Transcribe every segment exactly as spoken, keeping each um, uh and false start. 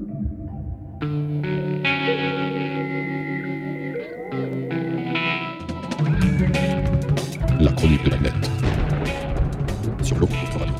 La chronique de la nette. Sur l'eau, radio.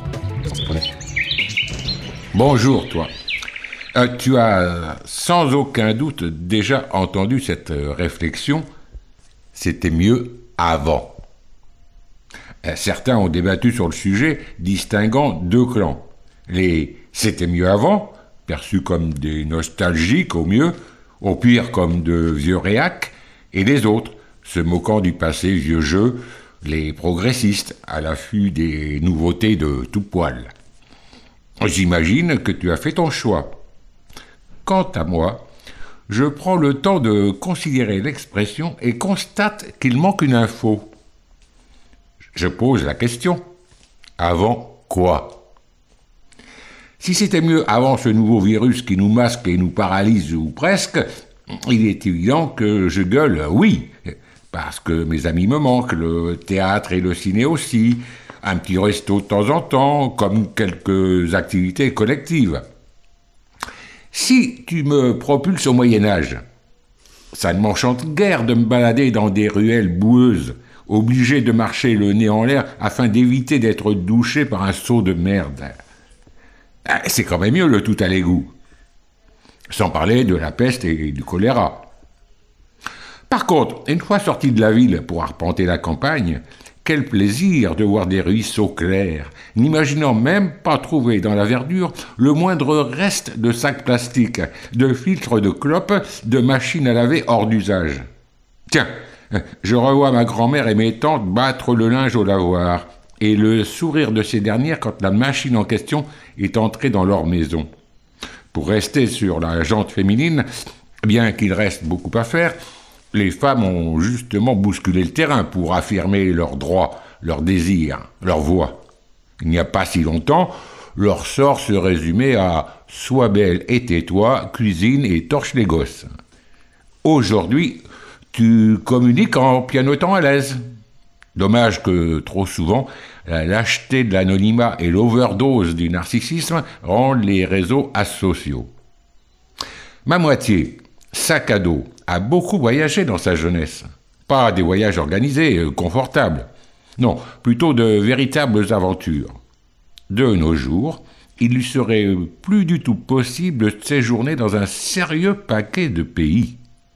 Bonjour, toi. Euh, tu as euh, sans aucun doute déjà entendu cette euh, réflexion. C'était mieux avant. Euh, certains ont débattu sur le sujet, distinguant deux clans. Les « c'était mieux avant », perçus comme des nostalgiques au mieux, au pire comme de vieux réacs, et les autres, se moquant du passé vieux jeu, les progressistes, à l'affût des nouveautés de tout poil. J'imagine que tu as fait ton choix. Quant à moi, je prends le temps de considérer l'expression et constate qu'il manque une info. Je pose la question. Avant quoi ? Si c'était mieux avant ce nouveau virus qui nous masque et nous paralyse ou presque, il est évident que je gueule oui. Parce que mes amis me manquent, le théâtre et le ciné aussi, un petit resto de temps en temps, comme quelques activités collectives. Si tu me propulses au Moyen-Âge, ça ne m'enchante guère de me balader dans des ruelles boueuses, obligé de marcher le nez en l'air afin d'éviter d'être douché par un seau de merde. C'est quand même mieux le tout à l'égout. Sans parler de la peste et du choléra. Par contre, une fois sorti de la ville pour arpenter la campagne, quel plaisir de voir des ruisseaux clairs, n'imaginant même pas trouver dans la verdure le moindre reste de sacs plastiques, de filtres de clopes, de machines à laver hors d'usage. Tiens, je revois ma grand-mère et mes tantes battre le linge au lavoir, et le sourire de ces dernières quand la machine en question est entrée dans leur maison. Pour rester sur la jante féminine, bien qu'il reste beaucoup à faire, les femmes ont justement bousculé le terrain pour affirmer leurs droits, leurs désirs, leurs voix. Il n'y a pas si longtemps, leur sort se résumait à « sois belle et tais-toi, cuisine et torche les gosses ». Aujourd'hui, tu communiques en pianotant à l'aise. Dommage que, trop souvent, la lâcheté de l'anonymat et l'overdose du narcissisme rendent les réseaux asociaux. Ma moitié, sac à dos, a beaucoup voyagé dans sa jeunesse. Pas des voyages organisés, euh, confortables. Non, plutôt de véritables aventures. De nos jours, il lui serait plus du tout possible de séjourner dans un sérieux paquet de pays.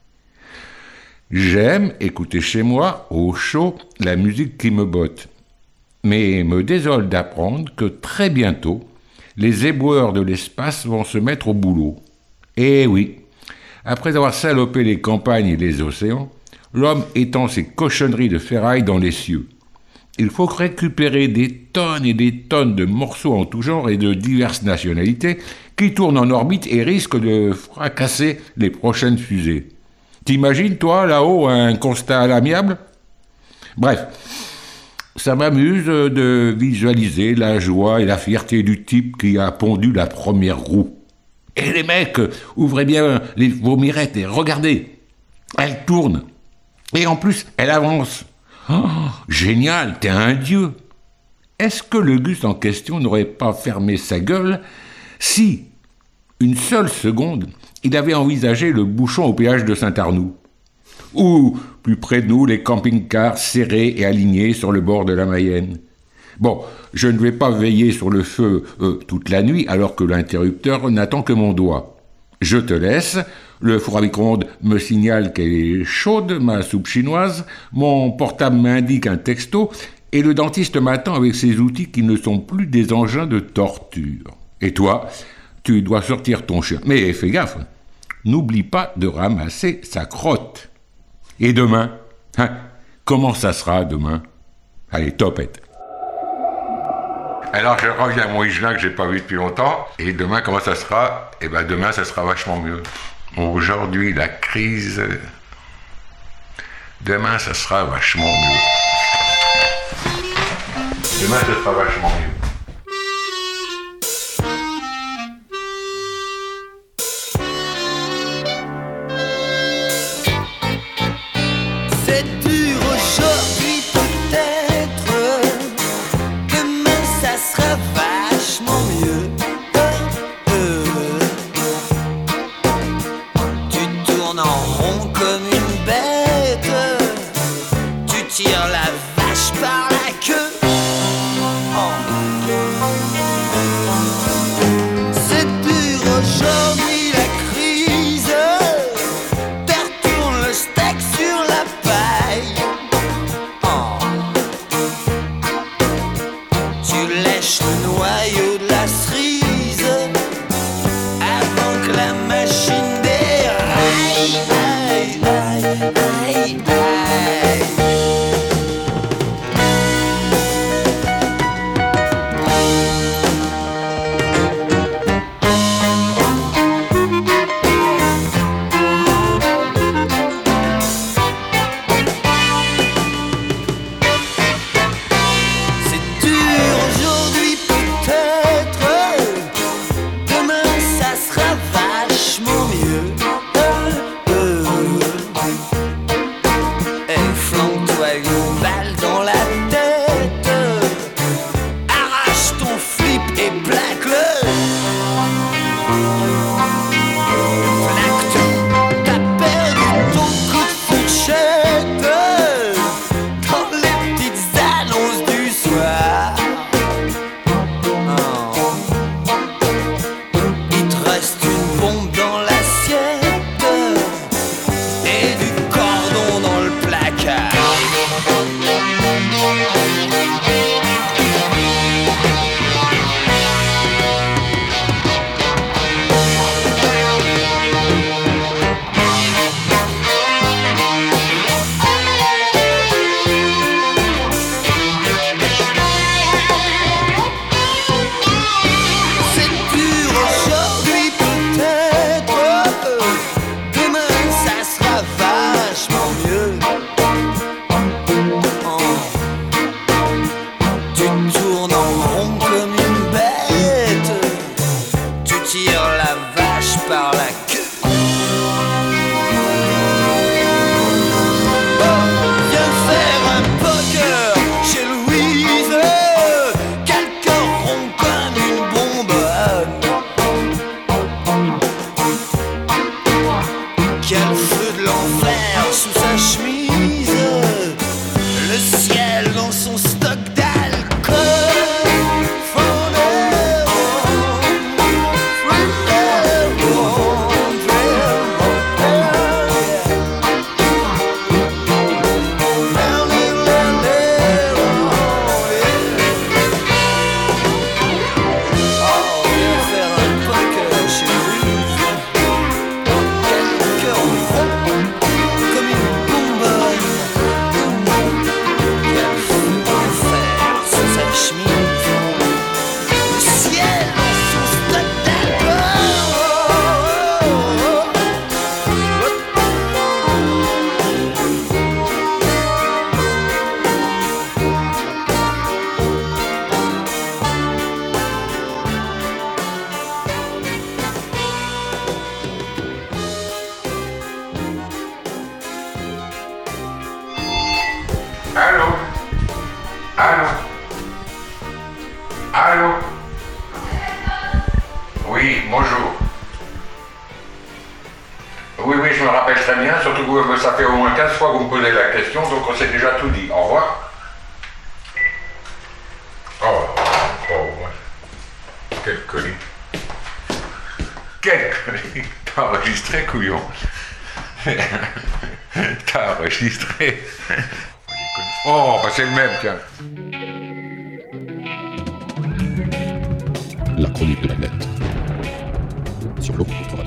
J'aime écouter chez moi, au chaud, la musique qui me botte. Mais me désole d'apprendre que très bientôt, les éboueurs de l'espace vont se mettre au boulot. Eh oui, après avoir salopé les campagnes et les océans, l'homme étend ses cochonneries de ferraille dans les cieux. Il faut récupérer des tonnes et des tonnes de morceaux en tout genre et de diverses nationalités qui tournent en orbite et risquent de fracasser les prochaines fusées. T'imagines, toi, là-haut, un constat à l'amiable ? Bref, ça m'amuse de visualiser la joie et la fierté du type qui a pondu la première roue. Et les mecs, ouvrez bien les, vos mirettes et regardez, elle tourne. Et en plus, elle avance. Oh, génial, t'es un dieu. Est-ce que le Gus en question n'aurait pas fermé sa gueule si, une seule seconde, il avait envisagé le bouchon au péage de Saint-Arnoux? Ou, plus près de nous, les camping-cars serrés et alignés sur le bord de la Mayenne? Bon, je ne vais pas veiller sur le feu euh, toute la nuit alors que l'interrupteur n'attend que mon doigt. Je te laisse, le four à micro-ondes me signale qu'elle est chaude, ma soupe chinoise, mon portable m'indique un texto, et le dentiste m'attend avec ses outils qui ne sont plus des engins de torture. Et toi, tu dois sortir ton chien. Mais fais gaffe, n'oublie pas de ramasser sa crotte. Et demain, hein, comment ça sera demain? Allez, topette. Alors je reviens à mon Higelin que j'ai pas vu depuis longtemps, et demain comment ça sera? Eh ben demain ça sera vachement mieux. Aujourd'hui la crise, demain ça sera vachement mieux. Demain ça sera vachement mieux. Oui, bonjour. Oui, oui, je me rappelle très bien, surtout que ça fait au moins quinze fois que vous me posez la question, donc on s'est déjà tout dit. Au revoir. Oh, oh, ouais. Quel colis. Quel colis. T'as enregistré, couillon. T'as enregistré. Oh, bah c'est le même, tiens. La chronique de la nette. Sur l'eau,